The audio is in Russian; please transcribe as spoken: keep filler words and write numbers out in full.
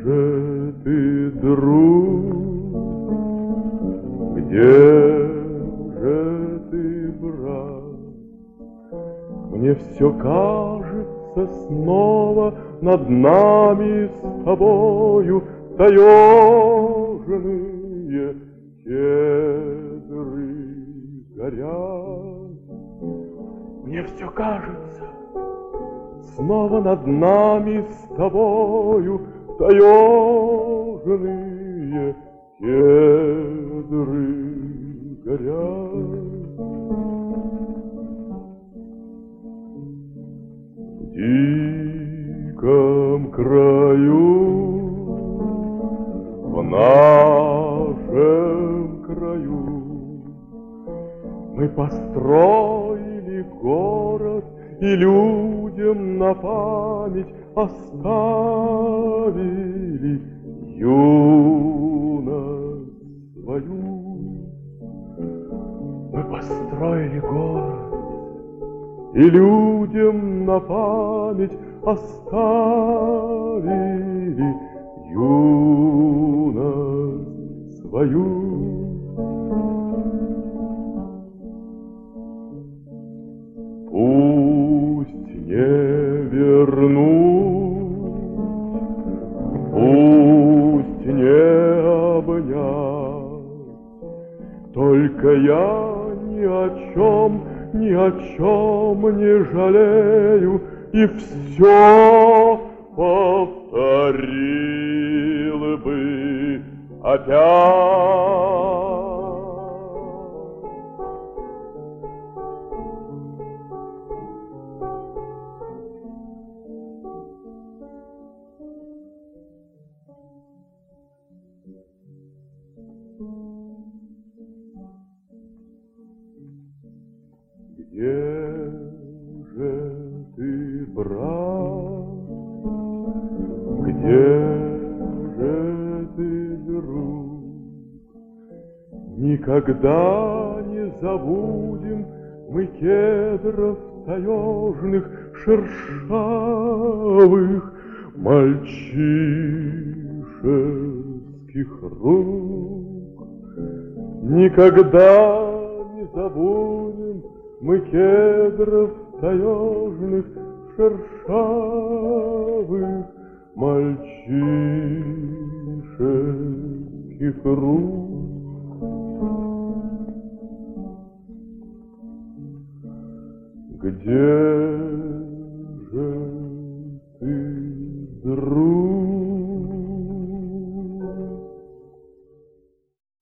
же ты, друг? Где же ты, брат? Мне все кажется снова над нами с тобою таежные кедры горят. Мне все кажется снова над нами с тобою таежные кедры горят. В диком краю, в нашем краю мы построили город и людям на память оставили юность свою. Мы построили город и людям на память оставили юность свою. Пусть не вернуть, пусть не обнять, только я ни о чем, ни о чем не жалею, и все повторил бы опять. Где же ты, брат? Где же ты, друг? Никогда не забудем мы кедров таежных шершавых мальчишеских рук. Никогда не забудем мы кедров таежных шершавых мальчишеских рук. Где же ты, друг?